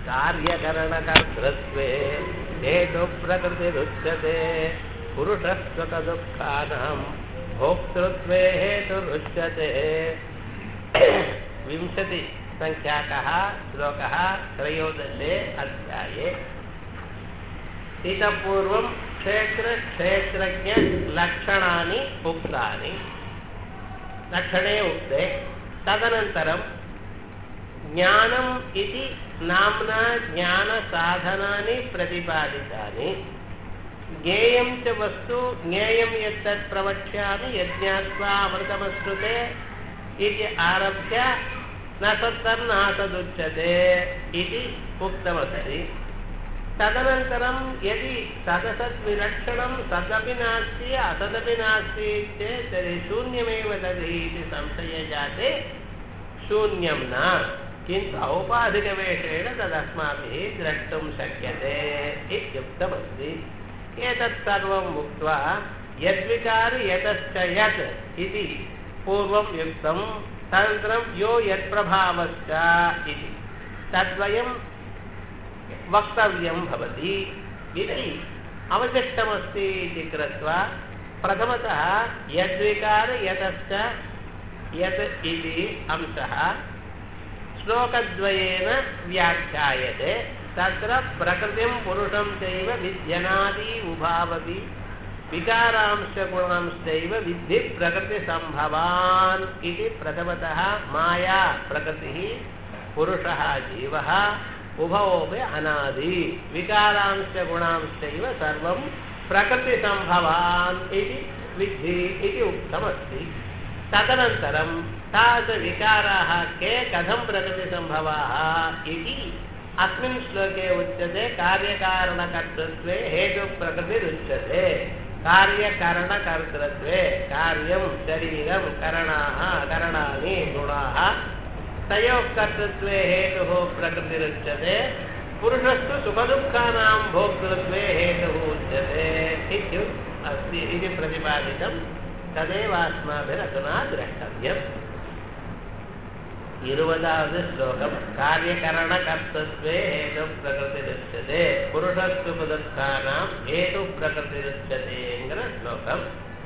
कार्यकरणकर्तृत्वे हेतु प्रकृतिरुच्यते पुरुषस्वतदुःखानां भोक्तृत्वे हेतुरुच्यते। 20 संख्याकः श्लोकः 13 अध्याये। इतः पूर्वं क्षेत्रज्ञ लक्षणानि उक्तानि, लक्षणे उक्ते। तदनन्तरं ज्ञानम् इति नाम्ना ज्ञानसाधनानि प्रतिपादितानि। ज्ञेयं च वस्तु ज्ञेयं यत्तत् प्रवक्ष्यामि यज्ञात्वा अमृतमश्नुते इति आरभ्य न तत्तन्नासदुच्यते इति उक्तमस्ति। तदनन्तरं यदि सदसद्विलक्षणं सदपि नास्ति असदपि नास्ति चेत् तर्हि शून्यमेव तर्हि इति संशये जाते शून्यं न, किन्तु औपाधिकवेषेण तदस्माभिः द्रष्टुं शक्यते इत्युक्तमस्ति। एतत् सर्वम् उक्त्वा यद्विकारि यतश्च यत् इति पूर्वं युक्तं, तदनन्तरं यो यत्प्रभावश्च इति तद्वयं वक्तव्यं भवति इति अवशिष्टमस्ति इति कृत्वा प्रथमतः यद्विकार यतश्च यत् इति अंशः श्लोकद्वयेन व्याख्यायते। तत्र प्रकृतिं पुरुषं चैव विद्यनादि उभावपि विकारांश्च गुणांश्चैव विद्धि प्रकृतिसम्भवान् इति प्रथमतः माया प्रकृतिः पुरुषः जीवः उभयोपि अनादि विकारांश्च गुणांश्चैव सर्वं प्रकृतिसम्भवान् इति विद्धि इति उक्तमस्ति। तदनन्तरं तादृशविकाराः के कथं प्रकृतिसम्भवाः इति अस्मिन् श्लोके उच्यते। कार्यकारणकर्तृत्वे हेतुप्रकृतिरुच्यते। कार्यकरणकर्तृत्वे कार्यं शरीरं करणानि गुणाः तयोः कर्तृत्वे हेतुः प्रकृतिरुच्यते। पुरुषस्तु सुखदुःखानां भोक्तृत्वे हेतुः उच्यते अस्ति इति प्रतिपादितं। तदेव अस्माभिरधुना द्रष्टव्यम्। 20வது श्लोकं कार्यकरणकर्तृत्वे हेतुः प्रकृतिरुच्यते पुरुषस्तु सुखदुःखानां हेतुः प्रकृतिरुच्यतेங்கிற श्लोகம்.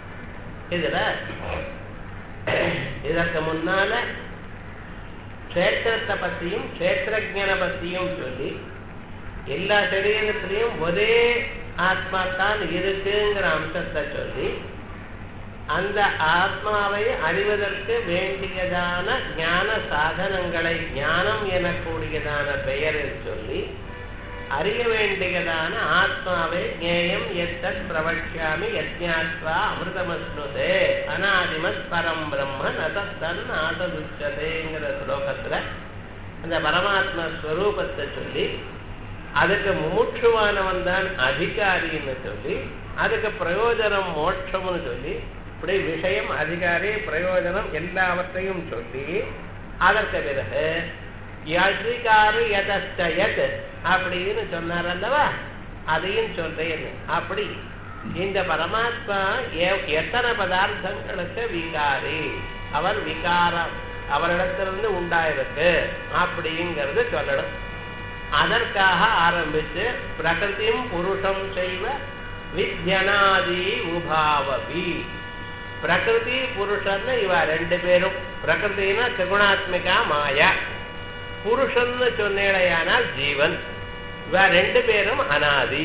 இதற்கு முன்னால க்ஷேத்திரத்தை பற்றியும் க்ஷேத்திரஜனை பற்றியும் சொல்லி எல்லா சரீரத்திலையும் ஒரே ஆத்மா தான் இருக்குங்கிற அம்சத்தை சொல்லி அந்த ஆத்மாவை அறிவதற்கு வேண்டியதான ஞான சாதனங்களை ஞானம் எனக்கூடியதான பெயரில் சொல்லி அறிய வேண்டியதான ஆத்மாவை ஞேயம் எத்தத் பிரவக்ஷ்யாமி யஜ்ஞாத்வா அமிர்தமஸ்னுதே அநாதிமத் பரம் பிரம்ம நதத்தன் ஆசதுச்சதேங்கிற ஸ்லோகத்தில் அந்த பரமாத்மா ஸ்வரூபத்தை சொல்லி அதுக்கு முமுட்சுவானவன் தான் அதிகாரின்னு சொல்லி அதுக்கு பிரயோஜனம் மோட்சம்னு சொல்லி இப்படி விஷயம் அதிகாரி பிரயோஜனம் எல்லாவற்றையும் சொல்லி அதற்கு பிறகு யத்விகாரு யதஸ்ச யத் அப்படின்னு சொன்னார் அல்லவா, அதையும் சொல்றேன். அப்படி இந்த பரமாத்மா எத்தனை பதார்த்தங்களுக்கு விகாரி, அவர் விகாரம் அவரிடத்திலிருந்து உண்டாயிருக்கு அப்படிங்கிறது சொல்லணும். அதற்காக ஆரம்பிச்சு பிரகிருதிம் புருஷம் செய்வ வித்யனாதி உபாவபி. பிரகிருதி புருஷன்னு இவ ரெண்டு பேரும். பிரகிருத்தினா திரிகுணாத்மிகா மாயா, புருஷன்னு சொன்னேடையானால் ஜீவன். இவ ரெண்டு பேரும் அனாதி.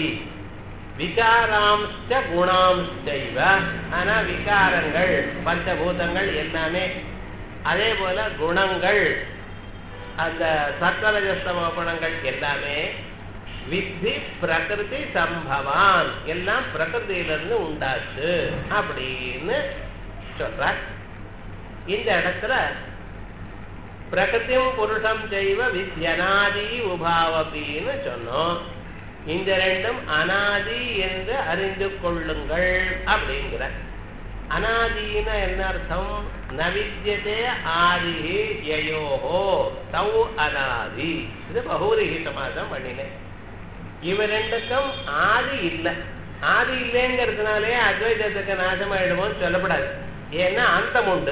விகாராம்ச்ச குணாம்ச்சைவ, ஆனா விகாரங்கள் பஞ்சபூதங்கள் எல்லாமே, அதே போல குணங்கள் அந்த சத்வரஜஸ்தம குணங்கள் எல்லாமே வித்தி பிரகிருதி சம்பவான், எல்லாம் பிரகிருதியிலிருந்து உண்டாச்சு அப்படின்னு சொல்ற. இந்த இடத்துல பிரகிருதியும் புருஷம் செய்வ வித்யனாதி உபாவபின்னு சொன்னோம். இந்த ரெண்டும் அனாதி என்று அறிந்து கொள்ளுங்கள் அப்படிங்கிற. அனாதீன என்ன அர்த்தம்? நவித்யதே ஆதிஹி யயோஹோ தௌ அனாதி. இது பகூரிஹி சமாசம் பண்ணினேன். இவ ரெண்டுக்கும் ஆதி இல்லை. ஆதி இல்லைங்கிறதுனாலே அத்வைதத்துக்கு நாசமாயிடுமோன்னு சொல்லப்படாது. ஏன்னா அந்தம் உண்டு,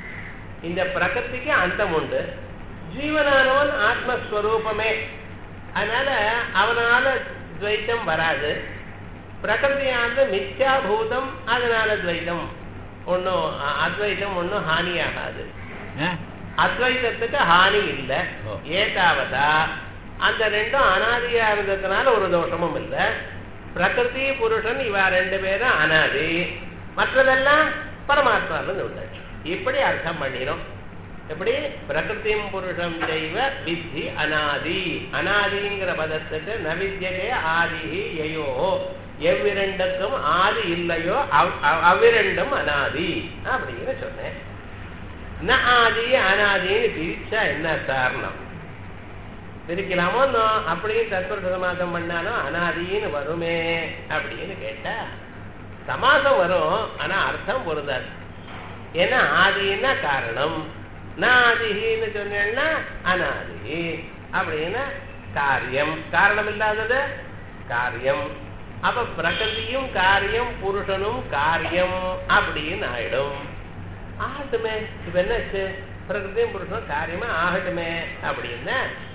இந்த பிரகிருதிக்கு அந்தம் உண்டு. ஜீவனானவன் ஆத்மஸ்வரூபமே. அதனால அவனால துவைத்தம் வராது. பிரகிருதியானது மித்யாபூதம், அதனால துவைத்தம் ஒன்றும் அத்வைத்தம் ஒன்றும் ஹானியாகாது. அத்வைத்தத்துக்கு ஹானி இல்லை. ஏதாவதா அந்த ரெண்டும் அனாதியா இருந்ததுனால ஒரு தோஷமும் இல்லை. பிரகிருதி புருஷன் இவா ரெண்டு பேரும் அனாதி, மற்றதெல்லாம் பரமாத்மாவிலிருந்து உண்டாச்சு. இப்படி அர்த்தம் பண்ணிடும். எப்படி பிரகிருதிம் புருஷம் செய்வ வித்தி அனாதி. அனாதிங்கிற பதத்துக்கு நவித்யதே ஆதி யயோ, எவ்விரண்டுக்கும் ஆதி இல்லையோ அவ்விரண்டும் அனாதி அப்படின்னு சொன்னேன். ந ஆதி அனாதின்னு பிரிச்சா என்ன காரணம்? பிரிக்கலாமோ? அப்படியும் தத்புருஷ சமாசம் பண்ணாலும் அனாதின்னு வருமே அப்படின்னு கேட்டா சமாசம் வரும், ஆனா அர்த்தம் பொருந்தாது. ஏன்னா ஆதின்னா காரணம், நாதின்னு சொன்னா அனாதி அப்படின்னா காரியம், காரணம் இல்லாதது காரியம். அப்ப பிரகிருதியும் காரியம், புருஷனும் காரியம் அப்படின்னு ஆயிடும். ஆகட்டுமே, இப்ப என்னாச்சு? பிரகிருதியும் புருஷனும் காரியமா ஆகட்டுமே அப்படின்னா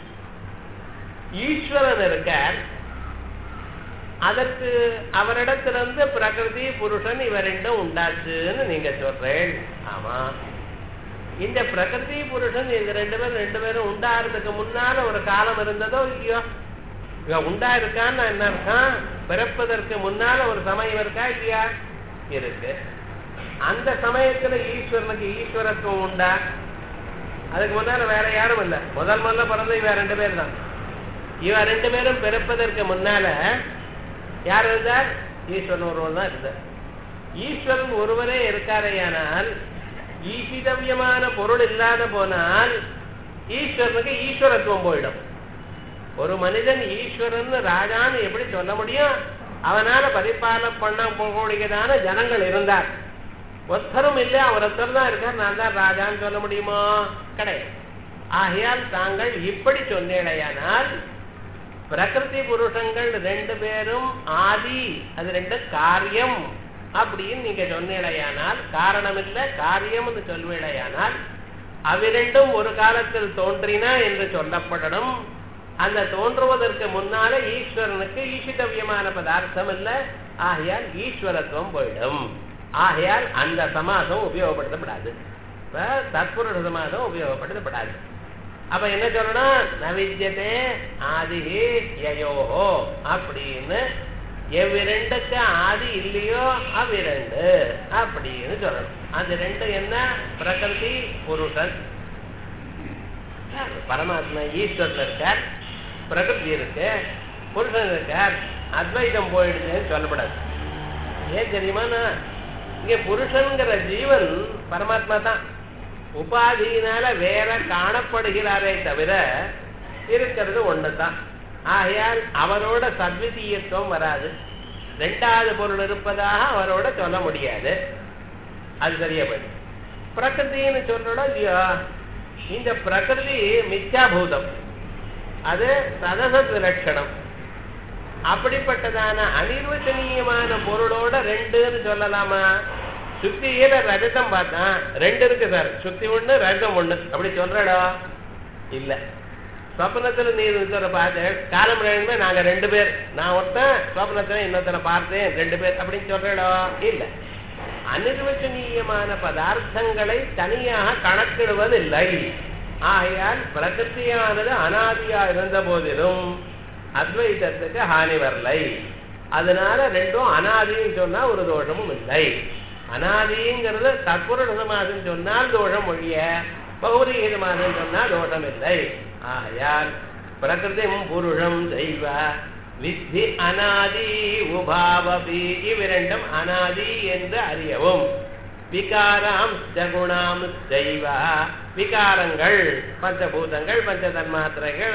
ஈஸ்வரன் இருக்கார், அதற்கு அவரிடத்திலிருந்து பிரகிருதி புருஷன் இவ ரெண்டும் உண்டாச்சுன்னு நீங்க சொல்றேன். ஆமா, இந்த பிரகிருதி புருஷன் இந்த ரெண்டு பேரும் உண்டாகிறதுக்கு முன்னால ஒரு காலம் இருந்ததோ இல்லையோ? இவ உண்டா இருக்கான்னு என்ன இருக்கான்? பிறப்பதற்கு முன்னால ஒரு சமயம் இருக்கா இல்லையா? இருக்கு. அந்த சமயத்துல ஈஸ்வரனுக்கு ஈஸ்வரத்துவம் உண்டா? அதுக்கு முன்னால வேற யாரும் இல்லை. முதல்ல பிறந்த இவ ரெண்டு பேர் தான். இவ ரெண்டு பேரும் பிறப்பதற்கு முன்னால யார் இருந்தார்? ஈஸ்வரன் ஒருவர் தான் இருந்தார். ஈஸ்வரன் ஒருவரே இருக்காரையானால் ஈசிதவியமான பொருள் இல்லாத போனால் ஈஸ்வரனுக்கு ஈஸ்வரத்துவம் போயிடும். ஒரு மனிதன் ஈஸ்வரன் ராஜான்னு எப்படி சொல்ல முடியும்? அவனால பரிபாலனம் பண்ண போகக்கூடியதான ஜனங்கள் இருந்தார். ஒருத்தரும் இல்லை, அவர் ஒருத்தர் தான் இருக்கார், நான் தான் ராஜான்னு சொல்ல முடியுமோ? கிடையாது. ஆகையால் தாங்கள் இப்படி சொன்னேடையானால் பிரகிருதி புருஷங்கள் ரெண்டு பேரும் ஆதி, அது ரெண்டு காரியம் அப்படின்னு நீங்க சொன்னேடையானால், காரணம் இல்லை காரியம்னு சொல்வேடையானால் அவ்விரண்டும் ஒரு காலத்தில் தோன்றினா என்று சொல்லப்படணும். அந்த தோன்றுவதற்கு முன்னால ஈஸ்வரனுக்கு ஈசிதவியமான பதார்த்தம் இல்லை, ஆகையால் ஈஸ்வரத்துவம் போயிடும். ஆகையால் அந்த சமாசம் உபயோகப்படுத்தப்படாது, தத்புருஷ சமாசம் உபயோகப்படுத்தப்படாது. அப்ப என்ன சொல்லணும்? நவித்யதே ஆதிஹி யயோஹோ அப்படின்னு எவ்விரண்டுக்கு ஆதி இல்லையோ அவ்விரண்டு அப்படின்னு சொல்லணும். அது ரெண்டு என்ன? பிரகிருதி புருஷன். பரமாத்மா ஈஸ்வரன் இருக்கார், பிரகிருதி இருக்கு, புருஷன் இருக்கார். அத்வைதம் போயிடுச்சுன்னு சொல்லப்படாது. ஏன் தெரியுமா? இங்க புருஷன்கிற ஜீவன் பரமாத்மா தான். உபாதியினால வேற காணப்படுகிறாரே தவிர இருக்கிறது ஒண்ணுதான். ஆகையால் அவரோட சத்விதீயத்துவம் வராது. ரெண்டாவது பொருள் இருப்பதாக அவரோட சொல்ல முடியாது. அது சரியா போயிடும். பிரகிருதின்னு சொல்லணும் இல்லையோ? இந்த பிரகிருதி மித்யாபூதம், அது சதசத் விலட்சணம். அப்படிப்பட்டதான அனிர்வச்சனீயமான பொருளோட ரெண்டுன்னு சொல்லலாமா? சுத்தியில ரஜதம் பார்த்தா ரெண்டு இருக்கு சார், சுத்தி ஒண்ணு ரஜம் ஒண்ணு, அப்படி சொல்றடா? இல்ல. சொப்னத்துல நீ இன்னொருத்தரை பார்த்தேன், காலம் நாங்க ரெண்டு பேர், நான் ஒருத்தன் சொப்னத்துல இன்னொருத்தரை பார்த்தேன், ரெண்டு பேர் அப்படின்னு சொல்றடா? இல்ல. அனிர்வச்சனீயமான பதார்த்தங்களை தனியாக கணக்கிடுவதில்லை. ஆகையால் பிரகிருதியானது அனாதியா இருந்த போதிலும் அத்வைதத்துக்கு ஹானி வரலை. அதனால ரெண்டும் அனாதின்னு சொன்னா ஒரு தோஷமும் இல்லை. அனாதிங்கிறது தத்புருஷ சமாசம் சொன்னால் தோஷம் ஒழிய பௌரீக சமாசம் சொன்னால் தோஷம் இல்லை. ஆகையால் பிரகிருதிம் புருஷம் செய்வ வித்தி அனாதி உபாவபி, இவ்விரண்டும் அனாதி என்று அறியவும். விகாராம் குணாம் செய்வ, விகாரங்கள் பஞ்சபூதங்கள், பஞ்ச தன்மாத்திரைகள்,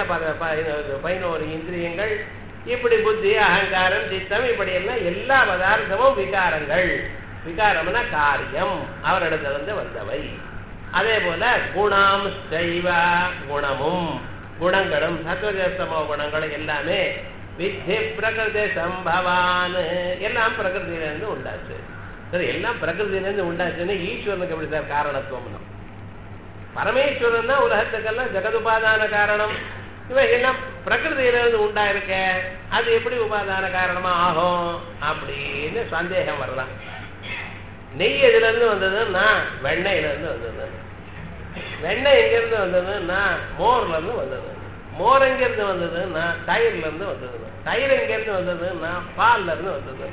11 இந்திரியங்கள், இப்படி புத்தி அகங்காரம் சித்தம், இப்படி எல்லாம் எல்லா பதார்த்தமும் விகாரங்கள். விகாரம்னா காரியம், அவரிடத்திலிருந்து வந்தவை. அதே போல குணாம் செய்வ, குணமும் குணங்களும் சத்வஜஸ்தமோ குணங்களும் எல்லாமே வித்தி பிரகிருதி சம்பவான், எல்லாம் பிரகிருதியிலிருந்து உண்டாச்சு. சரி, எல்லாம் பிரகிருதியிலிருந்து உண்டாச்சுன்னு ஈஸ்வரனுக்கு எப்படி சார் காரணத்துவம்? பரமேஸ்வரன் தான் உலகத்துக்கெல்லாம் ஜெகதுபாதான காரணம். இவைகள்லாம் பிரகிருதியிலிருந்து உண்டாயிருக்க அது எப்படி உபாதான காரணமா ஆகும் அப்படின்னு சந்தேகம் வரலாம். நெய் எதுல இருந்து வந்ததுன்னா வெண்ணெயில இருந்து வந்தது. வெண்ணெய் எங்கிருந்து வந்ததுன்னா மோர்ல இருந்து வந்தது. மோர் எங்கிருந்து வந்ததுன்னா தயிர்ல இருந்து வந்தது. தயிர் எங்கிருந்து வந்ததுன்னா பால்ல இருந்து வந்தது.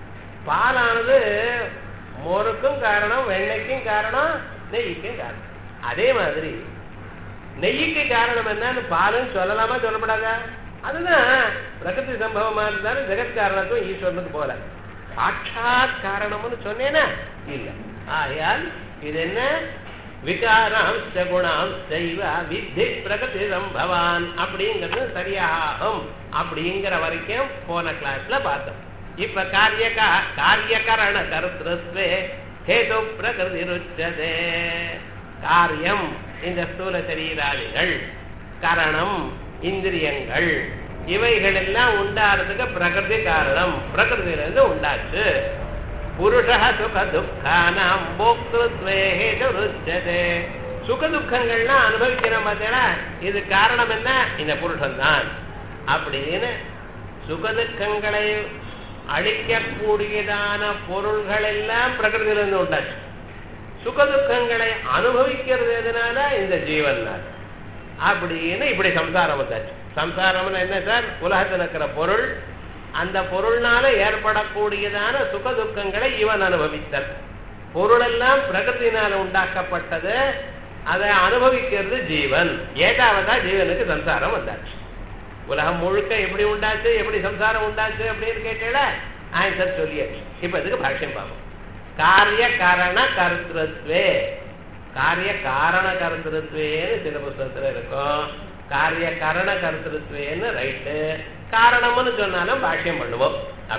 பாலானது மோருக்கும் காரணம், வெண்ணெய்க்கும் காரணம், நெய்க்கும் காரணம். அதே மாதிரி நெய்யுக்கு காரணம் என்னன்னு பாலுன்னு சொல்லலாமா சொல்லப்படாதா? அதுதான் பிரகிருதி சம்பவமா இருந்தாலும் ஜெகத் காரணத்தும் ஈஸ்வரனுக்கு போல சாட்சாத் காரணம்னு சொன்னேன்னா இல்ல. ஆகையால் இது என்ன விகாராம்ச குணாம்சைவ வித்தி பிரகிருதி சம்பவான் அப்படிங்கிறது சரியாகும் அப்படிங்கிற வரைக்கும் போன கிளாஸ்ல பார்த்தோம். இப்ப காரியகரண கர்த்திருத்வே ஹேது பிரகிருதி ருச்சதே. காரியம் இந்த ஸ்தூல சரீராதிகள், கரணம் இந்திரியங்கள், இவைகள் எல்லாம் உண்டாறதுக்கு பிரகிருதி காரணம். பிரகிருதியிலிருந்து உண்டாச்சு. புருஷ சுக துக்கானாம் போக்திருத்வே ஹேது ருச்சதே. சுக துக்கங்கள்லாம் அனுபவிக்கிறோம் பார்த்தீங்களா, இது காரணம் என்ன? இந்த புருஷன் தான் அப்படின்னு சுகதுக்கங்களை அழிக்கக்கூடியதான பொருள்கள் எல்லாம் பிரகிருதியிலிருந்து உண்டாச்சு. சுகதுக்கங்களை அனுபவிக்கிறது எதனால? இந்த ஜீவன் தான் அப்படின்னு இப்படி சம்சாரம் வந்தாச்சு. சம்சாரம்னு என்ன சார்? உலகத்தில் இருக்கிற பொருள், அந்த பொருள்னால ஏற்படக்கூடியதான சுகதுக்கங்களை இவன் அனுபவித்தல். பொருள் எல்லாம் பிரகிருதினால உண்டாக்கப்பட்டது, அதை அனுபவிக்கிறது ஜீவன். ஏகாவதா ஜீவனுக்கு சம்சாரம் வந்தாச்சு. உலகம் முழுக்க எப்படி உண்டாச்சு, எப்படி சம்சாரம் உண்டாச்சு அப்படின்னு கேட்டேல ஆன்சர் சொல்லியாச்சு. இப்ப இதுக்கு பாஷ்யம் பார்ப்போம். காரிய காரண கர்த்திருத்வே. காரிய காரண கர்த்திருத்வேன்னு சில புத்தகத்துல இருக்கும். காரிய கரண கர்த்திருத்வேன்னு ரைட்டு. காரணம்னு சொன்னாலும் பாஷ்யம் பண்ணுவோம்.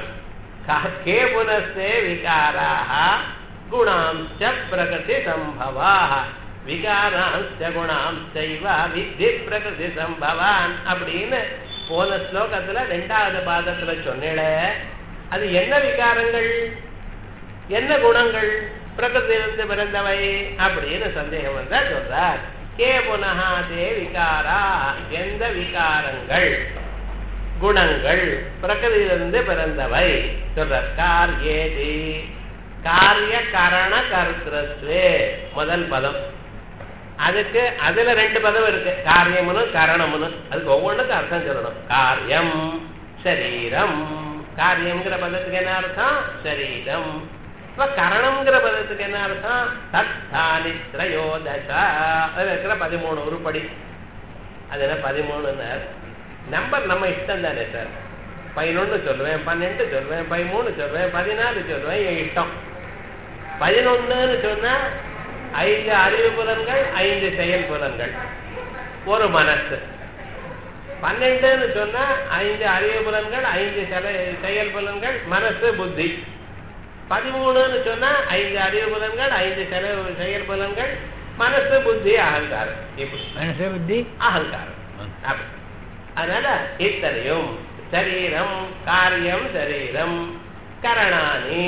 கே புனஸ்தே விகாராஹ குணாம்ச பிரகிருதி சம்பவாஹ விகாராம்ச குணாம்சைவ வித்தி பிரகிருதி சம்பவான் அப்படின்னு போன ஸ்லோகத்துல 2வது பாதத்துல சொன்னேன். அது என்ன விகாரங்கள், என்ன குணங்கள்? பிரகிருதியிலிருந்து பிறந்தவை அப்படின்னு சந்தேகம் வந்தா சொல்றார். கே புனஹா தே விகாரா. எந்த விகாரங்கள், குணங்கள் பிரகிருதியிலிருந்து பிறந்தவை சொல்றார். காரியேதி காரிய கரண கர்த்திருத்வே முதல் பதம். அதுக்கு அதுல 2 பதம் இருக்கு, காரியம்னு கரணம்னு. அதுக்கு ஒவ்வொன்றுக்கும் அர்த்தம் சொல்லணும். காரியம் சரீரம். காரியம்ங்கிற பதத்துக்கு என்ன அர்த்தம்? சரீரம். இப்ப கரணம்ங்கிற பதத்துக்கு என்ன அர்த்தம்? தத்தானி த்ரயோதசா. அதுல இருக்கிற 13 உருப்படி. அது என்ன 13 நம்பர் நம்ம இஷ்டம் தானே சார். 11 சொல்லுவேன், 12 சொல்லுவேன், 13 சொல்லுவேன், 14 சொல்லுவேன், என் இஷ்டம். 11ன்னு சொன்னா 5 அறிவு புலன்கள், 5 செயல் புலன்கள், ஒரு மனசு. 12ன்னு சொன்னா 5 அறிவு புலன்கள், 5 செயல் புலன்கள், மனசு, புத்தி. 13ன்னு சொன்னா 5 அறிவு புலன்கள், 5 செயல் புலன்கள், மனசு, புத்தி, அகங்காரம். மனசு, புத்தி, அகங்காரம். அதனால இத்தனையும் சரீரம், காரியம் சரீரம், கரணானி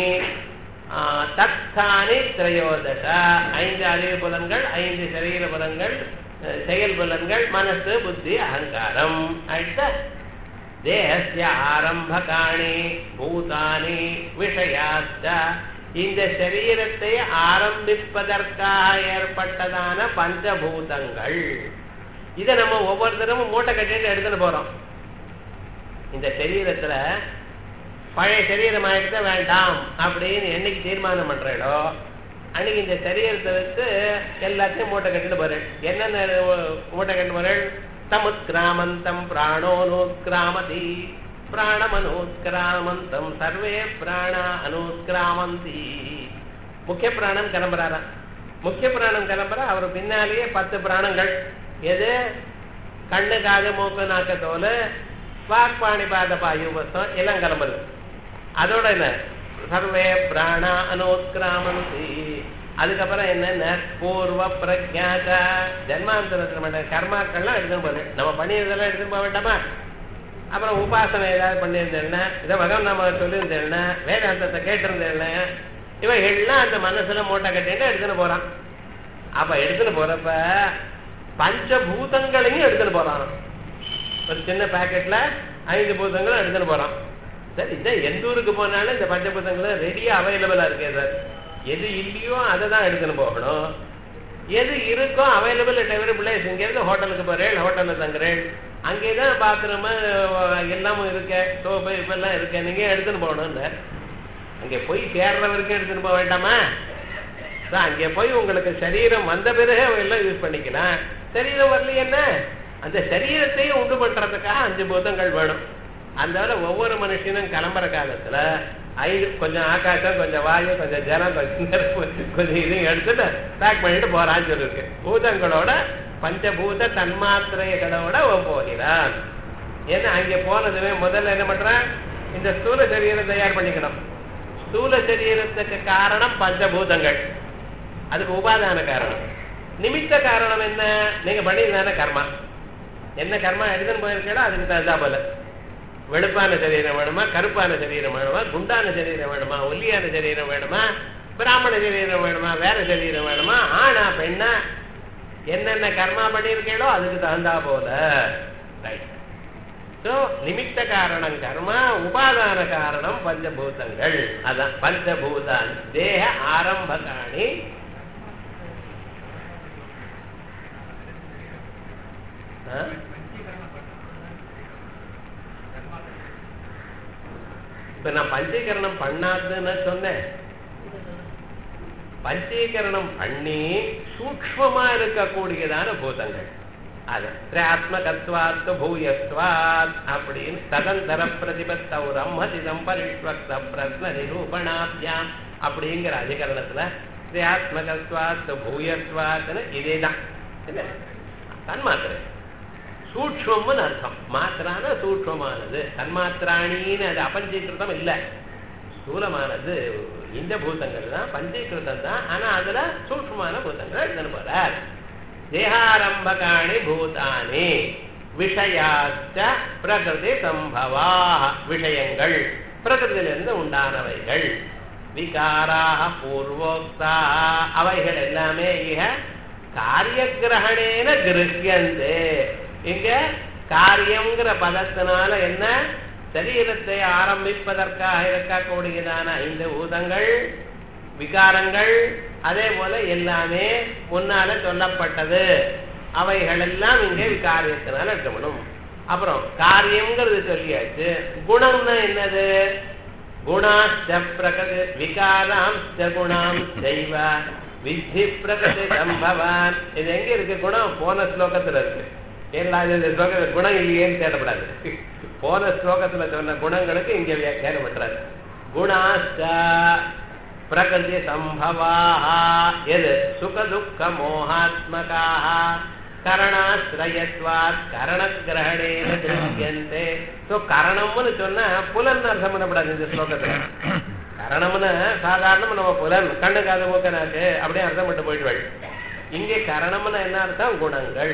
தத்தானி திரையோதச. 5 அறிவு புலன்கள், 5 சரீர புலன்கள், செயல் புலன்கள், மனசு, புத்தி, அகங்காரம். அடுத்த தேஹஸ்ய ஆரம்பகாணி பூதானி விஷயாச்ச. இந்த சரீரத்தை ஆரம்பிப்பதற்காக ஏற்பட்டதான பஞ்சபூதங்கள். இதை நம்ம ஒவ்வொருத்தரும் மூட்டை கட்டிட்டு எடுத்துட்டு போறோம். இந்த சரீரத்துல பழைய சரீரம் ஆயிடுத்த வேண்டாம் அப்படின்னு என்னைக்கு தீர்மானம் பண்றோ அன்னைக்கு இந்த சரீரத்தை வச்சு எல்லாத்தையும் மூட்டை கட்டிட்டு போறேன். என்னென்ன மூட்டை கட்டிட்டு போறேன்? தமுத்கிராமந்தம் பிராணோனுத்கிராமதி பிராணமனுத்கிராமந்தம் சர்வே பிராணா அனுத்கிராமந்தி. முக்கிய பிராணம் கிளம்புறாராம். முக்கிய பிராணம் கிளம்புற அவர் பின்னாலேயே 10 பிராணங்கள். எது? கண்ணு, காது, மூக்கு, நாக்கு, தோல், வாக்பாணி, பாத, பாயு, வசம் எல்லாம் கிளம்புறது. அதோட என்ன? சர்வே பிராணா அனுத்கிராமந்தி. அதுக்கப்புறம் என்னென்ன? பூர்வ பிரஜாத ஜன்மாந்தரத்துல கர்மாக்கள்லாம் எடுத்துன்னு போறேன். நம்ம பண்ணியதெல்லாம் எடுத்துன்னு போக வேண்டாமா? அப்புறம் உபாசனை ஏதாவது பண்ணியிருந்தேன்னா, இதை மகன் நம்ம சொல்லியிருந்தேன்னா, வேதாந்தத்தை கேட்டிருந்தேன்னா, இவைகள்லாம் அந்த மனசுல மூட்டை கட்டிட்டு எடுத்துன்னு போறான். அப்ப எடுத்துன்னு போறப்ப பஞ்சபூதங்களையும் எடுத்துன்னு போறான். ஒரு சின்ன பாக்கெட்ல 5 பூதங்களும் எடுத்துன்னு போறோம். சார் இதான் எந்த ஊருக்கு போனாலும் இந்த பஞ்சபூதங்களும் ரெடியா அவைலபிளா இருக்கே சார். எது இல்லையோ அதை தான் எடுத்துன்னு போகணும். எது இருக்கோ அவைலபிள் டெவலபிள் இங்கேருந்து ஹோட்டலுக்கு போறேன், ஹோட்டலில் தங்குறேன், அங்கேதான் பாத்ரூம் எல்லாமும் இருக்க, சோப்பு இப்பெல்லாம் இருக்க, நீங்க எடுத்துன்னு போகணும்னு. அங்கே போய் சேர்ற வரைக்கும் எடுத்துன்னு போக வேண்டாமா? அங்கே போய் உங்களுக்கு சரீரம் வந்த பிறகு எல்லாம் யூஸ் பண்ணிக்கலாம். சரீரம் வரலையே என்ன, அந்த சரீரத்தையும் உண்டு பண்றதுக்காக 5 பூதங்கள் வேணும். அதனால ஒவ்வொரு மனுஷனும் கிளம்புற காலத்துல 5 கொஞ்சம் ஆகாசம், கொஞ்சம் வாயு, கொஞ்சம் ஜலம், கொஞ்சம் நெருப்பு, கொஞ்சம் இதையும் எடுத்துட்டு பேக் பண்ணிட்டு போறான்னு சொல்லிருக்கு. பூதங்களோட பஞ்சபூத தன்மாத்திரைகளோட போகிறான். ஏன்னா அங்கே போனதுமே முதல்ல என்ன பண்றான், இந்த ஸ்தூல சரீரம் தயார் பண்ணிக்கணும். ஸ்தூல சரீரத்துக்கு காரணம் பஞ்சபூதங்கள், அதுக்கு உபாதான காரணம். நிமித்த காரணம் என்ன, நீங்க பண்ணியிருந்தான கர்மா. என்ன கர்மா எடுத்துன்னு போயிருக்கா அதுக்கு தகுந்தா போல. வெளுப்பான சரீரம் வேணுமா, கருப்பான சரீரம் வேணுமா, குண்டான சரீரம் வேணுமா, ஒல்லியான சரீரம் வேணுமா, பிராமண சரீரம் வேணுமா, வேற சரீரம் வேணுமா, ஆனா பெண்ணா, என்னென்ன கர்மா பண்ணியிருக்கோ அதுக்கு தகுந்தா போல. ரைட். சோ நிமித்த காரணம் கர்மா, உபாதான காரணம் பஞ்சபூதங்கள். அதான் பஞ்சபூதான் தேக ஆரம்பகாணி. இப்ப நான் பஞ்சீகரணம் பண்ணாதுன்னு சொன்னேன். பஞ்சீகரணம் பண்ணி சூக்ஷ்மமா இருக்கக்கூடியதான பூதங்கள் அது ஆத்மகத்வாத் பூயஸ்வாத் அப்படின்னு ததந்தர பிரதிபத்தௌ ரம்மதிதம் பரிஷ்வக்த பிரஸ்ன நிரூபணாபியாம் அப்படிங்கிற அதிகரணத்துல ஆத்மகத்வாத் பூயஸ்வாத்னு இதேதான். தன்மாத்திரை சூக்ஷ்மம்னு அர்த்தம். மாத்திரான சூக்ஷ்மமானது, தன்மாத்திராணின்னு அது அபஞ்சீகிருதம் இல்லை, ஸ்தூலமானது. இந்த பூதங்கள் தான் பஞ்சீகிருதம் தான், ஆனா அதுல சூக்ஷ்மமான பூதங்கள் எடுத்துன்னு போறார். தேகாரம்பகாணி பூதானி விஷயாச்ச பிரகிருதி சம்பவா, விஷயங்கள் பிரகிருதியிலிருந்து உண்டானவைகள். விகாராக பூர்வோக்தா, அவைகள் எல்லாமே இக காரியகிரகணேன கிருஹ்யந்தே. இங்க காரியம்ங்கிற பதத்தினால என்ன, சரீரத்தை ஆரம்பிப்பதற்காக இருக்கக்கூடியதான 5 பூதங்கள், விகாரங்கள், அதே போல எல்லாமே முன்னால சொல்லப்பட்டது. அவைகள் எல்லாம் இங்கே விகாரியத்தினால இருக்கணும். அப்புறம் காரியம்ங்கிறது சொல்லியாச்சு. குணம்னா என்னது, குணாச்ச பிரகிருதி விகாராம் குணாம் செய்வ வித்தி பிரகிருதி சம்பவான். இது எங்க இருக்கு குணம், போன ஸ்லோகத்துல இருக்கு. ஏன்னா இந்த ஸ்லோகத்துல குணம் இல்லையேன்னு தேடப்படாது. போன ஸ்லோகத்துல சொன்ன குணங்களுக்கு இங்க வியாக்கியானம் பண்றாரு. குணாச்ச பிரகிருதி சம்பவாஹ, எது சுகதுக்க மோகாத்மகாஹ கரணாஸ்ரயத்வாத் கரணகிரஹணேன திருஷ்யந்தே. சோ கரணம்னு சொன்னா புலன் அர்த்தம் பண்ணப்படாது இந்த ஸ்லோகத்துல. கரணம்னு சாதாரணமா நம்ம புலன், கண்ணு காது மூக்கு நாக்கு அப்படியே அர்த்தம் பண்ணி போயிடுவாள். இங்கே கரணம்னு என்ன அர்த்தம், குணங்கள்.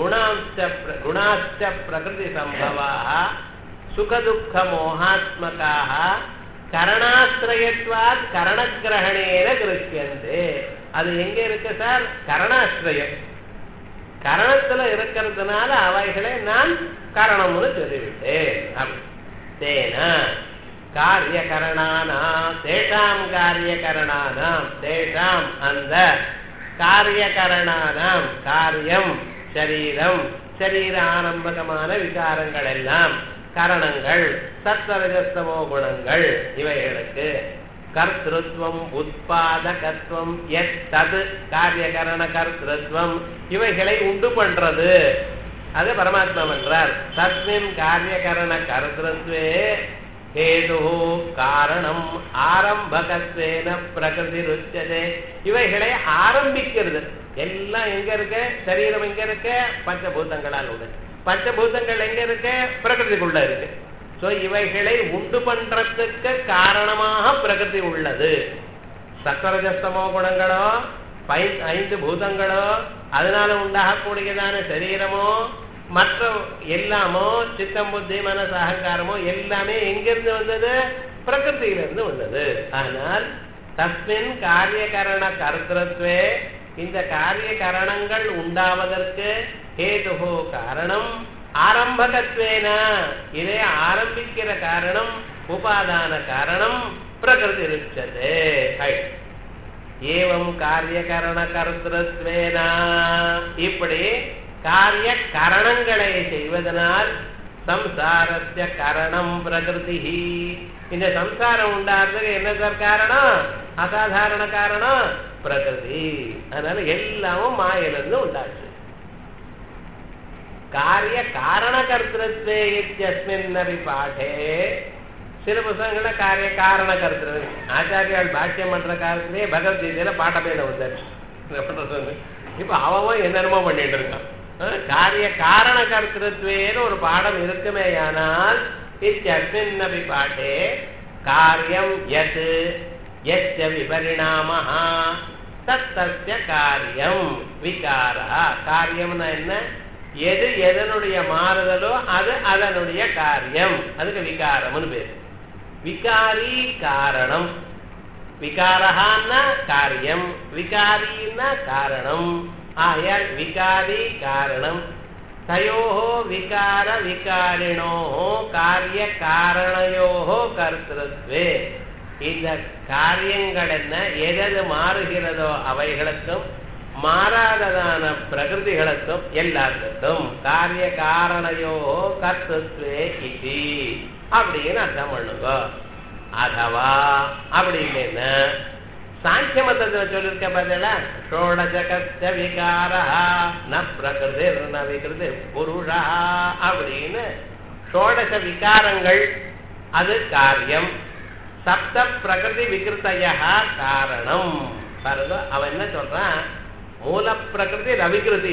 குணாச்ச பிரகிருதி சம்பவாஹ சுகதுக்க மோகாத்மகாஹ கரணாஸ்ரயத்வாத் கரணகிரஹணேன கிருஷ்யந்தே. அது எங்க இருக்கு சார், கரணாஸ்ரயம். கரணத்துல இருக்கிறதுனால அவைகளை நான் காரணம்னு சொல்லிவிட்டேன். தேன காரியகரணானாம் தேஷாம் காரியகரணானாம் தேஷாம் அந்த காரியகரணானாம் காரியம் சரீரம், சரீர ஆரம்பகமான விகாரங்கள் எல்லாம் கரணங்கள் சத்வரஜஸ்தமோ குணங்கள், இவைகளுக்கு கர்த்திருவம் உத்பாதகத்துவம் எத்தது காரியகரண கர்த்திருவம் இவைகளை உண்டு பண்றது அது பரமாத்மா பண்றார். தஸ்மின் காரியகரண கர்த்திருவே ஹேது காரணம் ஆரம்பகத்வேன பிரகிருதி ருச்சதே. இவைகளை ஆரம்பிக்கிறது எல்லாம் எங்க இருக்க, சரீரம் எங்க இருக்க, பஞ்சபூதங்களால் உண்டு. பஞ்சபூதங்கள் எங்க இருக்க, பிரகிருதிக்குள்ள இருக்கு. சோ இவைகளை உண்டு பண்றதுக்கு காரணமாக பிரகிருதி உள்ளது. சத்வரஜஸ்தமோ குணங்களோ 5 பூதங்களோ அதனால உண்டாகக்கூடியதான சரீரமோ மற்ற எல்லாமோ சித்தம் புத்தி மனசு அகங்காரமோ எல்லாமே எங்கிருந்து வந்தது, பிரகிருதியிலிருந்து வந்தது. ஆனால் தஸ்மின் காரியகரண கர்த்திருவே இந்த காரிய கரணங்கள் உண்டாவதற்கு ஹேதுஹோ காரணம் ஆரம்பகத்வேன இதை ஆரம்பிக்கிற காரணம் உபாதான காரணம் பிரகிருதி ருச்சதே. ஏவம் காரியகரண கர்த்திருத்வேன இப்படி காரிய கரணங்களை செய்வதனால் சம்சாரஸ்ய கரணம் பிரகிருதி. இந்த சம்சாரம் உண்டாகிறதுக்கு என்ன சார் காரணம்? அசாதாரண காரணம் பிரகிருதி. அதனால எல்லாமும் மாயிலிருந்து உண்டாச்சு. காரிய காரண கர்த்திருத்வே இத்யஸ்மின்னபி பாடே சில புத்தகங்கள காரிய காரண கர்த்திரு ஆச்சாரியால் பாஷ்யம் பண்ற காலத்திலேயே பகவத்கீதையில பாட்டமே வந்துச்சு. இப்ப அவன் என்னென்னமோ பண்ணிட்டு இருக்கான். காரிய காரண கர்த்திருத்வேன்னு ஒரு பாடம் இருக்குமேயானால் இத்யஸ்மின்னபி பாடே காரியம் யத் யஸ்ய விபரிணாமஹ தத்தஸ்ய காரியம் விகாரஹ. காரியம்னா என்ன? எது எதனுடைய மாறுதலோ அது அதனுடைய காரியம். அதுக்கு விகாரம்னு பேர். விகாரி காரணம். விகாரஹான்னா காரியம், விகாரின்னா காரணம். ஆகையால் விகாரி காரணம். தயோஹோ விகார விகாரிணோஹோ காரிய காரணயோஹோ கர்த்திருத்வே. இந்த காரியங்கள் என்ன எது மாறுகிறதோ அவைகளுக்கும் மாறாததான பிரகிருதிகளுக்கும் எல்லாத்துக்கும் காரிய காரணயோ கர்த்தத்வே இதி அப்படின்னு அர்த்தம் பண்ணுங்க. அதவா அப்படி இல்லைன்னா சாங்கிய மதத்துல சொல்லிருக்க பதில ஷோடசகஸ்ய விகாரா ந பிரகிருதி ந விகிருதி புருஷா அப்படின்னு ஷோடச விகாரங்கள் அது காரியம். சப்த பிரகிருதி விகிருத்தைய காரணம். பாருங்க அவன் என்ன சொல்றான்? மூல பிரகிருதி ரவிகிருதி.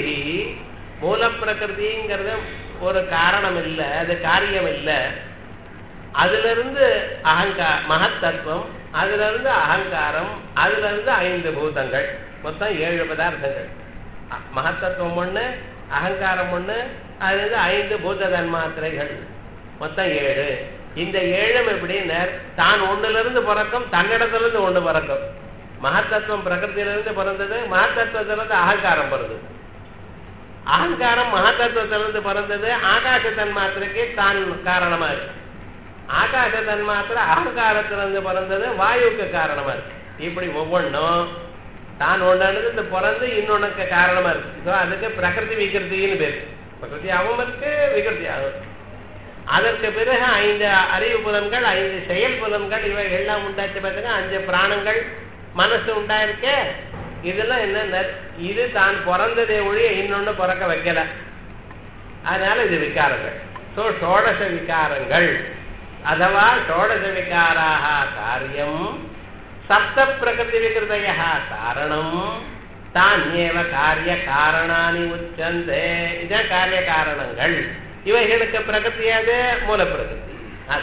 மூல பிரகிருதிங்கிறது ஒரு காரணம் இல்லை, அது காரியம் இல்லை. அதுல இருந்து மகத்தத்துவம், அதுல இருந்து அகங்காரம், அதுல இருந்து 5 பூதங்கள், மொத்தம் 7 பதார்த்தங்கள். மகத்தத்துவம் ஒண்ணு, அகங்காரம் ஒண்ணு, அதுல இருந்து 5 பூத தன்மாத்திரைகள், மொத்தம் 7. இந்த 7 எப்படின்னு தான் ஒண்ணுல இருந்து பிறக்கும், தன்னிடத்துல இருந்து ஒண்ணு பிறக்கும். மகத்தத்துவம் பிரகிருத்திலிருந்து பிறந்தது, மகத்தத்துவத்திலிருந்து அகங்காரம் பிறந்தது. அகங்காரம் மகத்தத்துவத்திலிருந்து பிறந்தது, ஆகாச தன்மாத்திரைக்கு தான் காரணமா இருக்கு. ஆகாச தன்மாத்திரை அகங்காரத்திலிருந்து பிறந்தது, வாயுக்கு காரணமா இருக்கு. இப்படி ஒவ்வொன்றும் தான் ஒன்று பிறந்து இன்னொன்னுக்கு காரணமா இருக்கு. அதுக்கு பிரகிருதி விகிருத்தின்னு பேரு. பிரகிருதியாகவும் இருக்கு, விகிருத்தியாகும். அதற்கு பிறகு 5 அறிவு புலன்கள், 5 செயல் புலன்கள், இவை எல்லாம் உண்டாச்சு. பார்த்தீங்கன்னா 5 பிராணங்கள், மனசு உண்டாயிருக்க. இதெல்லாம் என்ன? இது தான் பிறந்ததே ஒழிய இன்னொன்னு பிறக்க வைக்கல. அதனால இது விகாரங்கள். சோ ஷோடச விகாரங்கள் அதுவா ஷோடச விகாராக காரியம் சப்த பிரகிருதி விகிருதய காரணம் தானியேவ காரிய காரணானி உச்சந்தே. இதான் காரிய காரணங்கள். இவைகளுக்கு பிரகிருதியாது மூல பிரகிருதி.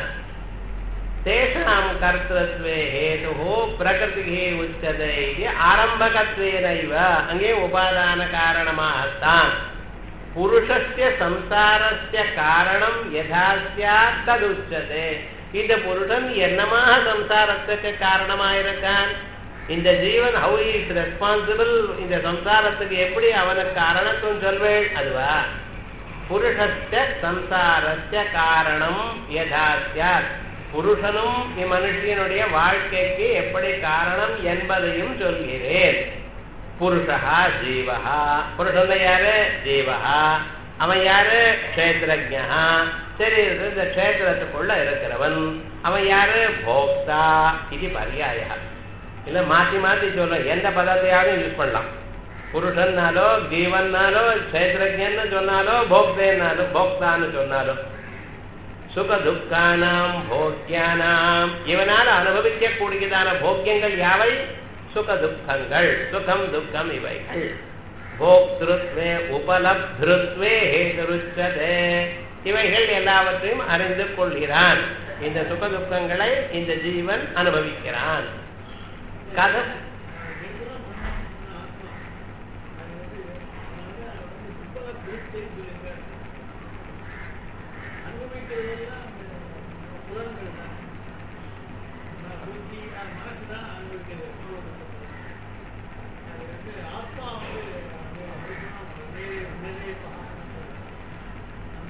தேஷாம் கர்த்தத்வே ஹேதுஹோ பிரகிருதிஹி உச்சதே ஆரம்பகத்வேனைவ. அங்கே உபாதான காரணமாகத்தான் புருஷஸ்ய சம்சாரஸ்ய காரணம் யதா ஸ்யாத் ததுச்சதே. இந்த புருஷன் என்னமாக சம்சாரத்துக்கு காரணமாயிருக்கான்? இந்த ஜீவன் ஹவு இஸ் ரெஸ்பான்சிபிள்? இந்த சம்சாரத்துக்கு எப்படி அவனுக்கு காரணத்துவம் சொல்வேள்? அதுவா புருஷஸ்ய சம்சாரஸ்ய காரணம் யதா ஸ்யாத். புருஷனும் இம்மனுஷனுடைய வாழ்க்கைக்கு எப்படி காரணம் என்பதையும் சொல்கிறேன். புருஷா ஜீவஹா. புருஷன் யாரு? ஜீவஹா. அவன் யாரு? க்ஷேத்ரஜ்ஞா. சரி, இந்த க்ஷேத்திரத்துக்குள்ள இருக்கிறவன். அவன் யாரு? போக்தா. இது பர்யாய. இல்ல மாத்தி மாத்தி சொல்ல, எந்த பதத்தையாவது யூஸ் பண்ணலாம். புருஷன்னாலோ ஜீவன்னாலோ க்ஷேத்ரஜ்ஞன்னு சொன்னாலோ போக்தேன்னாலோ போக்தான்னு சொன்னாலோ சுக துக்கானாம் போக்யானாம். இவனால் அனுபவிக்க கூடியதான போக்கியங்கள் யாவை? சுக துக்கங்கள். சுகம் துக்கம் இவைகள். போக்திருத்வே உபலப்திருத்வே ஹேதுருச்சதே. இவைகள் எல்லாவற்றையும் அறிந்து கொள்கிறான். இந்த சுக துக்கங்களை இந்த ஜீவன் அனுபவிக்கிறான். கதம்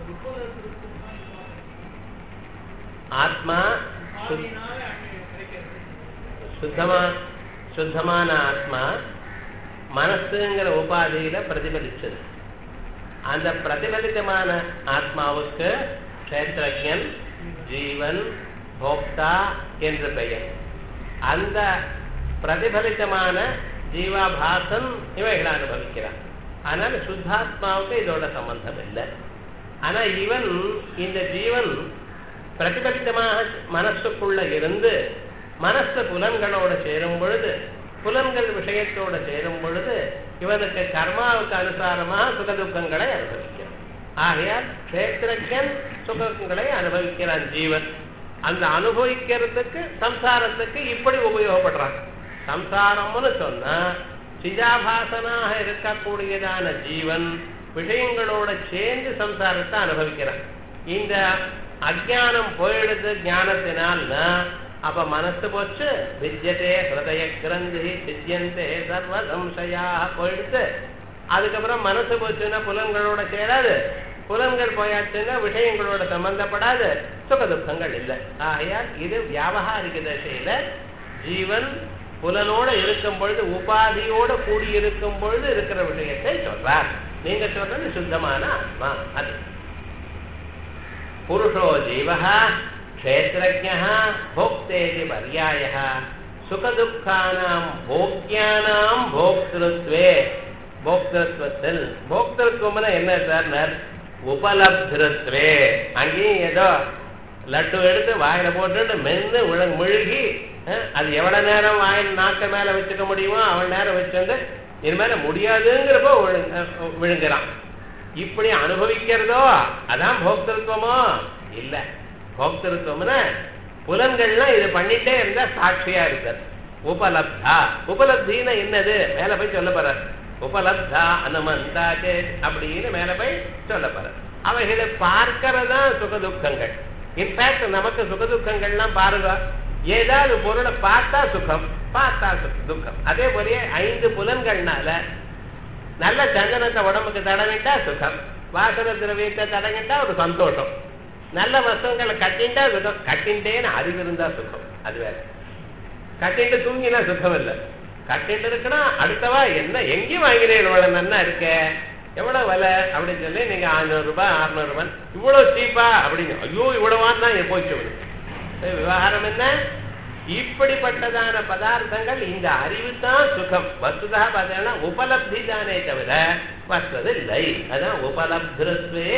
ஆத்மா சுத்தமான ஆத்மா மனசுங்கிற உபாதியில பிரதிபலிச்சது. அந்த பிரதிபலித்தமான ஆத்மாவுக்கு க்ஷேத்ரஜன், ஜீவன், போக்தா என்று பெயர். அந்த பிரதிபலித்தமான ஜீவாபாசன் இவைகளை அனுபவிக்கிறான். அதனால சுத்தாத்மாவுக்கு இதோட சம்பந்தம் இல்லை. ஆனா இவன் இந்த ஜீவன் பிரதிபலித்தமாக மனசுக்குள்ள இருந்து மனசு புலன்களோட சேரும் பொழுது, புலன்கள் விஷயத்தோட சேரும் பொழுது இவனுக்கு கர்மாவுக்கு அனுசாரமாக சுகதுக்கங்களை அனுபவிக்கிறான். ஆகையால் க்ஷேத்ரஜன் சுகங்களை அனுபவிக்கிறான் ஜீவன். அந்த அனுபவிக்கிறதுக்கு சம்சாரத்துக்கு இப்படி உபயோகப்படுறான். சம்சாரம்னு சொன்னா சிதாபாசனாக இருக்கக்கூடியதான ஜீவன் விஷயங்களோட சேர்ந்து சம்சாரத்தை அனுபவிக்கிறான். இந்த அஜானம் போயிடுது ஞானத்தினால்னா அப்ப மனசு போச்சு, வித்யதே ஹிருதய கிரந்தி சித்தியந்தே சர்வ சம்சயாக போயிடுச்சு. அதுக்கப்புறம் மனசு போச்சுன்னா புலன்களோட சேராது, புலன்கள் போயாச்சுன்னா விஷயங்களோட சம்பந்தப்படாது, சுகதுக்கங்கள் இல்லை. ஆகையால் இது வியாபகாரிக தசையில ஜீவன் புலனோட இருக்கும் பொழுது, உபாதியோட கூடியிருக்கும் பொழுது இருக்கிற விஷயத்தை சொல்றார். நீங்க சொல்றது சுத்தமான ஆத்மா. அது புருஷோ ஜீவஹ க்ஷேத்ரஜ்ஞஹ போக்தேதி பர்யாயஹ சுகதுக்கானாம் போக்யானாம் போக்திருத்வே. போக்திருத்வத்தில் போக்திருத்வம்னா என்ன சார்? உபலப்திருத்வே. அங்கேயும் ஏதோ லட்டு எடுத்து வாயில போட்டு மென்னு முழுகி அது எவ்வளவு நேரம் வாயில் நாக்க மேல வச்சுக்க முடியுமோ அவன் நேரம் வச்சுட்டு இனிமேல முடியாதுங்கிறப்போ விழுங்குறான். இப்படி அனுபவிக்கிறதோ அதான் போக்திருத்துவமோ? இல்ல. போக்திருத்துவம்னா புலன்கள்லாம் இது பண்ணிட்டே இருந்தா சாட்சியா இருக்க. உபலப்தா. உபலப்தினா என்னது? மேல போய் சொல்ல போற. உபலப்தா அனுமந்தா அப்படின்னு மேல போய் சொல்ல போற. அவைகளை பார்க்கறதா சுகதுக்கங்கள். இன்ஃபேக்ட் நமக்கு சுகதுக்கங்கள்லாம் பாருங்க, ஏதாவது பொருளை பார்த்தா சுகம், பார்த்தா துக்கம். அதே போலயே 5 புலன்கள்னால நல்ல சந்தனத்தை உடம்புக்கு தடவிட்டா சுகம், வாசன திரவியத்தை தடவிட்டா ஒரு சந்தோஷம், நல்ல வஸ்துங்களை கட்டிண்டா சுகம். கட்டிண்டேன்னு அறிவு இருந்தா சுகம், அது வேற. கட்டிட்டு தூங்கினா சுகம் இல்லை. கட்டிட்டு இருக்குன்னா அடுத்தவா என்ன எங்கேயும் வாங்கினேன், இவ்வளவு நன்னா இருக்க, எவ்வளவு விலை அப்படின்னு சொல்லி நீங்க 500 ரூபாய் 600 ரூபாய் இவ்வளவு சீப்பா அப்படிங்க, ஐயோ இவ்வளவான் தான் போச்சு. விவகாரம் என்ன? இப்படிப்பட்டதான பதார்த்தங்கள் இந்த அறிவு தான் சுகம். வஸ்துதா பார்த்தீங்கன்னா உபலப்தி தானே தவிர வஸ்து இல்லை. அதான் உபலப்திருத்வே.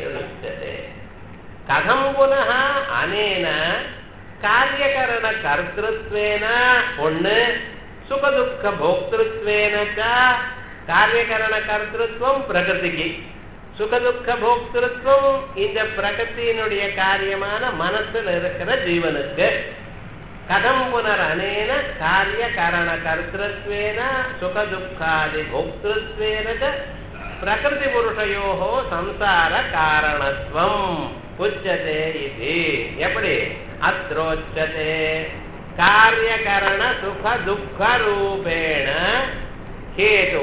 கதம் புனः அனேன காரியகரண கர்த்திருத்வேன ஒண்ணு, சுகதுக்க போக்திருத்வேன காரியகரண கர்த்திருவம் பிரகிருதிக்கு, சுகதுக்க போக்திருவம் இந்த பிரகிருத்தியினுடைய காரியமான மனசுல இருக்கிற ஜீவனுக்கு. கதம் புனர் அனேன காரிய காரண கர்த்திருத்வேன சுகதுக்காதி போக்திருத்வேன பிரகிருதி புருஷயோஹோ சம்சார காரணத்துவம் உச்சதே. இது எப்படி? அத்ரோச்சதே காரியகரண சுக துக்க ரூபேண हेतु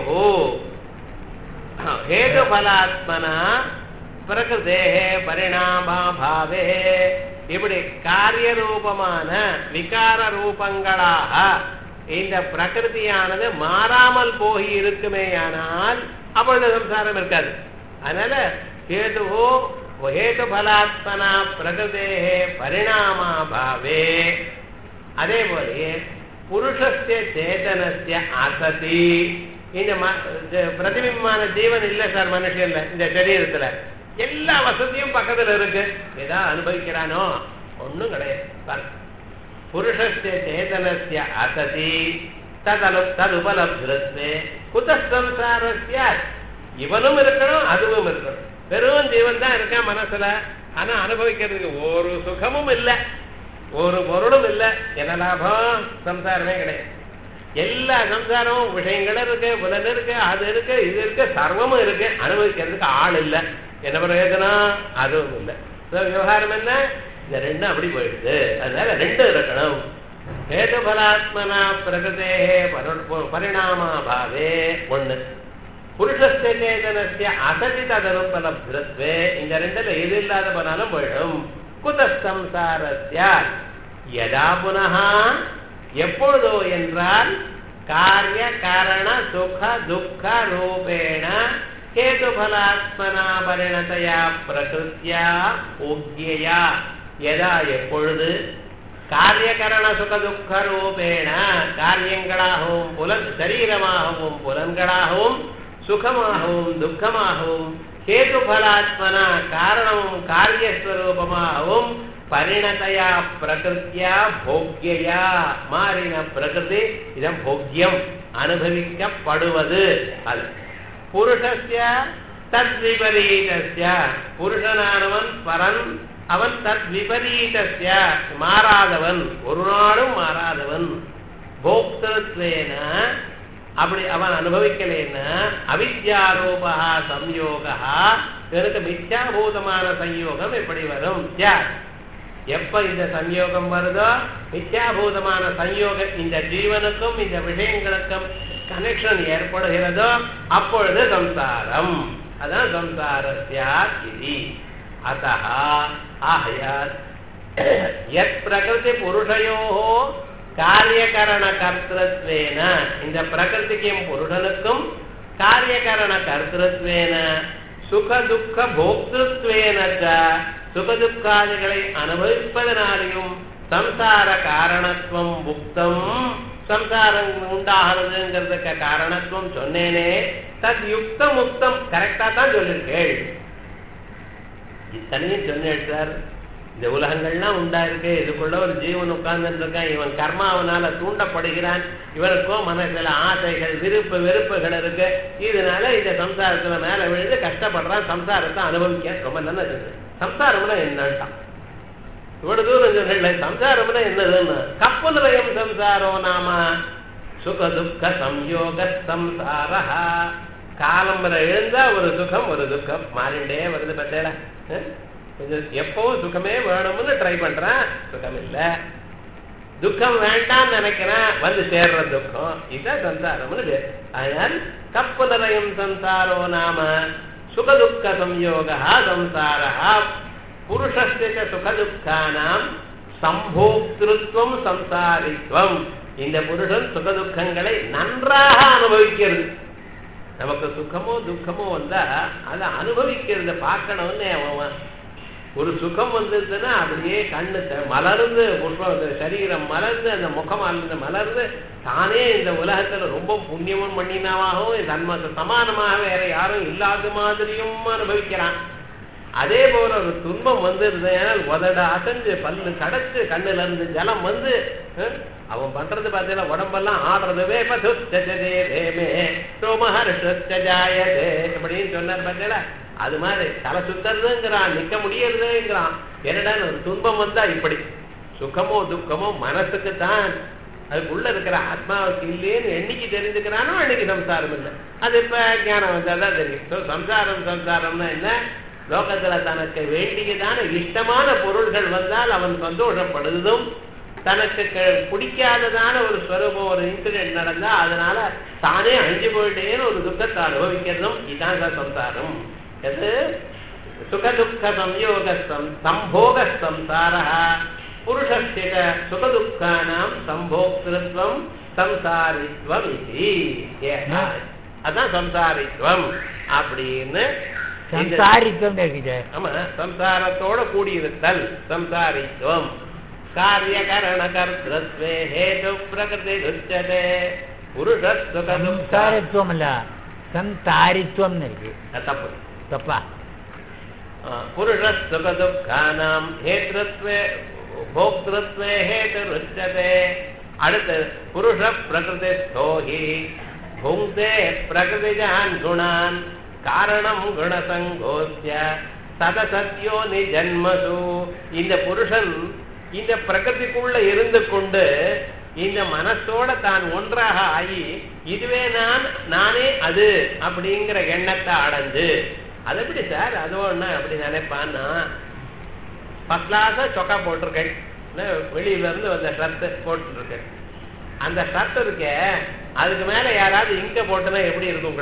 हेतुफलात्मना प्रकृते परिणामा भावे. இப்படி காரிய ரூபமான விகார ரூபங்களாக இந்த பிரகிருதியானது மாறாமல் போய் இருக்குமேயானால் அப்பொழுது சம்சாரம் இருக்காது. அதனால ஹேது பலாத்மனா பிரகிருதே பரிணாமா பாவே. அதே போல புருஷஸ்ய சேதனஸ்ய அசதி. இந்த பிரதிபிம்பமான ஜீவன் இல்ல சார் மனுஷன்ல, இந்த சரீரத்துல எல்லா வசதியும் பக்கத்துல இருக்கு. ஏதாவது அனுபவிக்கிறானோ? ஒண்ணும் கிடையாது. புருஷஸ்ய சேதனஸ்ய அசதி ததுபலப்திருத்வே குத சம்சாரஸ்ய. இவனும் இருக்கணும் அதுவும் இருக்கணும். வெறும் ஜீவன் தான் இருக்கான் மனசுல, ஆனா அனுபவிக்கிறதுக்கு ஒரு சுகமும் இல்லை, ஒரு பொருளும் இல்லை. என்ன லாபம்? சம்சாரமே கிடையாது. எல்லா சம்சாரமும் விஷயங்களும் இருக்கு, புலன் இருக்கு, அது இருக்கு, இது இருக்கு, சர்வமும் இருக்கு. அனுபவிக்கிறதுக்கு ஆள் இல்லை. என்ன பிரயோஜனம்? அதுவும் இல்லை. விவகாரம் என்ன? இந்த ரெண்டும் அப்படி போயிடுது. அதனால ரெண்டும் இருக்கணும். ஹேதுபலாத்மனா பிரகிருதே பரிணாமா பாவே ஒண்ணு. புருஷஸ்ய சேதனஸ்ய அசதி ததனுபலப்திரத்வே இந்த ரெண்டுல எது இல்லாத போனாலும் போயிடும். குதசம்சாரஸ்ய யதா புனः எப்பொழுதோ என்றால் காரிய காரண சுக துக்க ரூபேண கேதுபலாத்மனா பரிணதயா பிரகிருத்யா ஓக்யயா யதா எப்பொழுது காரியகரண சுக துக்க ரூபேண காரியங்களாகவும் சரீரமாகவும் புலன்களாகவும் சுகமாகவும் துக்கமாகவும் கேதுபலாத்மனா காரணமும் காரியஸ்வரூபமாகவும் பரிணதயா பிரகிருத்தியா போக்யா மாறின பிரகிருதி இதம் போக்யம் அனுபவிக்கப்படுவது. அது புருஷஸ்ய தத்விபரீதஸ்ய புருஷனானவன் பரன் அவன் தத்விபரீதஸ்ய மாறாதவன் ஒரு நாளும் மாறாதவன். போக்திருத்வேன அப்படி அவன் அனுபவிக்கலைன்னா அவித்யாரூபா சம்யோகா இவனுக்கு மித்யாபூதமான சம்யோகம் எப்படி வரும்? எப்ப இந்த சம்யோகம் வருதோ மித்யாபூதமான சம்யோகம் இந்த ஜீவனுக்கும் இந்த விஷயங்களுக்கும் கனெக்ஷன் ஏற்படுகிறதோ அப்பொழுது சம்சாரம். அதான் சம்சாரஸ்யா இதி. அத்தஹ ஆஹயாத் யத் பிரகிருதி புருஷயோஹோ காரியகரண கர்த்திருத்வேன இந்த பிரகிருதிக்கும் புருஷனுக்கும் காரியகரண கர்த்திருத்வேன சுக துக்க போக்திருத்வேன சுகதுக்காதிகளை அனுபவிப்பதனாலையும் சம்சார காரணத்துவம் புக்தம் சம்சாரம் உண்டாகிறதுங்கிறதுக்கு காரணத்துவம் சொன்னேனே தத் யுக்த முக்தம் கரெக்டா தான் சொல்லிருக்கேள். இத்தனையும் சொன்னேன் சார். இந்த உலகங்கள்லாம் உண்டா இருக்கு, இதுக்குள்ள ஒரு ஜீவன் உட்கார்ந்து இருக்கான், இவன் கர்மாவனால தூண்டப்படுகிறான், இவனுக்கும் மனசுல ஆசைகள் விருப்பு வெறுப்புகள் இருக்கு, இதனால இந்த சம்சாரத்துல மேல விழுந்து கஷ்டப்படுறான், சம்சாரத்தை அனுபவிக்க. ரொம்ப நல்லா சொன்னேன். சம்சாரம்னா என்னன்ட்டான். இவ்வளவு தூரம் சொன்ன சம்சாரம்னா என்னதுன்னு கப்பு நிலையம் சம்சாரோ நாம சுக துக்க சம்யோக சம்சார. காலம்பரை எழுந்தா ஒரு சுகம் ஒரு துக்கம் மாறிண்டே வருது. பத்தேடா எப்பவும் சுகமே வேணும்னு ட்ரை பண்றேன், சுகம் இல்ல. துக்கம் வேண்டாம் நினைக்கிறேன், வந்து சேர்ற துக்கம். இதுதான் சம்சாரம்னு பேர். அதனால் கப்பு நிலையம் சம்சாரோ நாம சுகதுக்க சம்யோகா சம்சாரா. புருஷஸ்ய சுகதுக்கானாம் சம்போக்திருத்வம் சம்சாரித்வம். இந்த புருஷன் சுகதுக்கங்களை நன்றாக அனுபவிக்கிறது. நமக்கு சுகமோ துக்கமோ வந்தா அதை அனுபவிக்கிறத பார்க்கணும்னு ஒரு சுகம் வந்ததுன்னா அப்படியே கண்ணு மலர்ந்து புஷ்பம் சரீரம் மலர்ந்து அந்த முகம் மலர்ந்து தானே இந்த உலகத்துல ரொம்ப புண்ணியமும் பண்ணினாவாகவும் தன்மக்கு சமானமாக வேற யாரும் இல்லாத மாதிரியும் அனுபவிக்கிறான். அதே போல ஒரு துன்பம் வந்துருந்தேனால் உதட அசைஞ்சு பல்லு கடைச்சு கண்ணுல இருந்து ஜலம் வந்து அவன் பண்றது பார்த்தீங்கன்னா உடம்பெல்லாம் ஆடுறதுவே அப்படின்னு சொன்னார் பார்த்தீங்களா. அது மாதிரி தலை சுத்தறதுங்கிறான், நிக்க முடியறதுங்கிறான். என்னடா ஒரு துன்பம் வந்தா இப்படி சுகமோ துக்கமோ மனசுக்கு தான், அதுக்குள்ள இருக்கிற ஆத்மாவுக்கு இல்லைன்னு என்னைக்கு தெரிஞ்சுக்கிறானோ அன்னைக்கு சம்சாரம் இல்லை. அது இப்ப ஞானம் வந்தாதான் தெரியும். சம்சாரம்னா என்ன? லோகத்துல தனக்கு வேண்டியதான இஷ்டமான பொருள்கள் வந்தால் அவன் சந்தோஷப்படுவதும், தனக்கு பிடிக்காததான ஒரு ஸ்வரூபம் ஒரு இன்சிடென்ட் நடந்தா அதனால தானே அழிஞ்சு போயிட்டேன்னு ஒரு துக்கத்தை அனுபவிக்கிறதும் இதான் சம்சாரம். எது சுகதுக்க சம்யோக சம்போக சம்சார. புருஷஸ்ய சுகதுக்கானாம் சம்போக்திருத்வம் சம்சாரித்வம் இது. அதான் சம்சாரித்வம் அப்படின்னு. ஆமா, சம்சாரத்தோட கூடியிருத்தல் சம்சாரித்வம். காரியகரண கர்த்திருத்வே ஹேது பிரகிருதி உச்சதே. புருஷ சுகதுக்காரித்வம் இல்ல சம்சாரித்வம் இருக்கு. தப்பு தப்பா? புருஷ சுகதுக்கானாம் ஹேத்ருத்வே போக்திருத்வே ஹேது உச்சதே. அடுத்து புருஷ பிரகிருதி ஸ்தோஹி புங்தே பிரகிருதிஜான் குணான் காரணம் குணசங்கோஸ்ய சதசத்யோ நிஜன்மசு. இந்த புருஷன் இந்த பிரகிருதிக்குள்ள இருந்து கொண்டு இந்த மனசோட தான் ஒன்றாக ஆகி இதுவே நானே அது அப்படிங்கிற எண்ணத்தை அடைஞ்சு. அது எப்படி சார் அது ஒண்ணு அப்படி நினைப்பான்னா, ஃபர்ஸ்ட் கிளாஸா சொக்கா போட்டிருக்கேன், வெளியில இருந்து அந்த ஷர்ட் போட்டுருக்கேன். அந்த ஷர்ட் இருக்க அதுக்கு மேல யாராவது இங்க போட்டுனா எப்படி இருக்கும் உங்களுக்கு?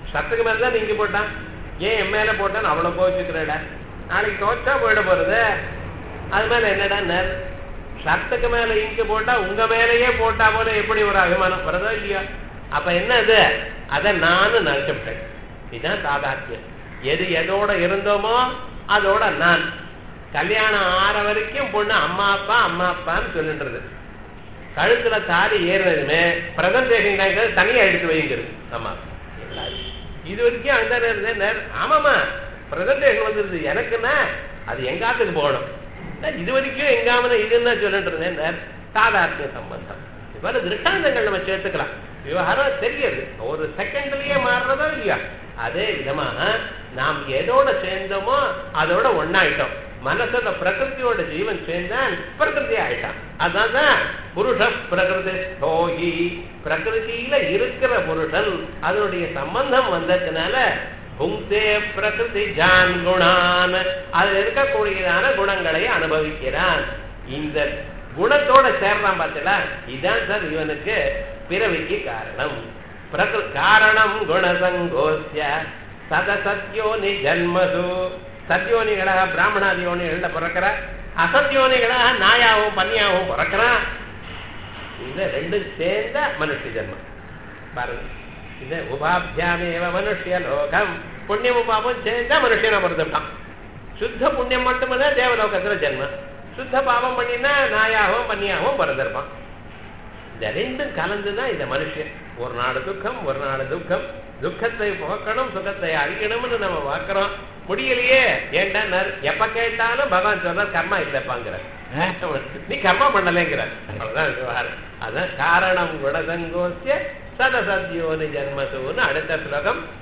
ஷர்ட்டுக்கு மேலதான் நீங்க போட்டான், ஏன் என் மேல போட்டான்னு அவ்வளவு கோச்சுக்கிறடா, நாளைக்கு தோச்சா போயிட போறது. அது மேல என்னடா ஷர்ட்டுக்கு மேல இங்கு போட்டா உங்க மேலேயே போட்டா போல எப்படி ஒரு அபிமானம் வரதோ இல்லையா? அப்ப என்ன அது, அதை நானும் நினைச்சுட்டேன். இதுதான் சாதாத்தியம். எது எதோட இருந்தோமோ அதோட நான். கல்யாணம் ஆற வரைக்கும் பொண்ணு அம்மா அப்பா அம்மா அப்பான்னு சொல்லின்றது. கழுத்துல தாடி ஏறினதுமே பிரசன்டேஷன் தனியா எடுத்து வைங்கிறது. ஆமா, இது வரைக்கும் அங்கதானே இருந்தேன். ஆமாமா, பிரசன்டேஷன் வந்துருது எனக்குன்னா அது எங்காத்துக்கு போகணும். இது வரைக்கும் எங்காம இதுன்னு சொல்லிட்டு இருந்தேன். சாதாரண சம்பந்தம். இவ்வாறு திருஷ்டாந்தங்கள் நம்ம சேர்த்துக்கலாம். விவகாரம் தெரியாது, ஒரு செகண்ட்லயே மாறுறதோ இல்லையா? அதே விதமாக நாம் எதோட சேர்ந்தோமோ அதோட ஒன்னாயிட்டோம். மனசோட பிரகிருதியோட ஜீவன் சேர்ந்தான் பிரகிருதி ஆயிட்டான். அதான் புருஷ பிரகிருதி ஸ்தோகி. பிரகிருதியில இருக்கிற புருஷன் அதனுடைய சம்பந்தம் வந்ததுனால புங்கே பிரகிருதி ஜான் குணான், அதுல இருக்கக்கூடியதான குணங்களை அனுபவிக்கிறான். இந்த குணத்தோட சேர்றான் பார்த்தீங்களா, இதுதான் சார் இவனுக்கு பிறவிக்கு காரணம். காரணம் குணசங்கோஸ்ய சதசத்யோனி ஜன்மசு. சத்யோனிகளாக பிராமணாதியோனிகள பிறக்கிற, அசத்யோனிகளாக நாயாவும் பன்னியாவும் பிறக்கிறான். இந்த ரெண்டும் சேர்ந்த மனுஷ ஜென்மம் பாருங்க. இது உபாபியாமேவ மனுஷிய லோகம். புண்ணியமும் பாபம் சேர்ந்தா மனுஷனை பிறந்துட்டான். சுத்த புண்ணியம் மட்டும்தான் தேவலோகத்துல ஜென்மம். சுத்த பாவம் பண்ணினா நாயாகவும் பன்னியாகவும் பிறந்திருப்பான். இந்த ரெண்டும் கலந்துதான் இந்த மனுஷன். ஒரு நாடு துக்கம் ஒரு நாடு துக்கம். துக்கத்தை போக்கணும் சுகத்தை அழிக்கணும்னு நம்ம பார்க்கிறோம், முடியலையே. ஏண்டா எப்ப கேட்டாலும் பகவான் சொல்ற கர்மா இல்லப்பாங்கிற, நீ கர்மா பண்ணலைங்கிற. அதான் காரணம் குணசங்கோசிய சதசத்யோனி ஜன்மசுன்னு அடுத்த ஸ்லோகம்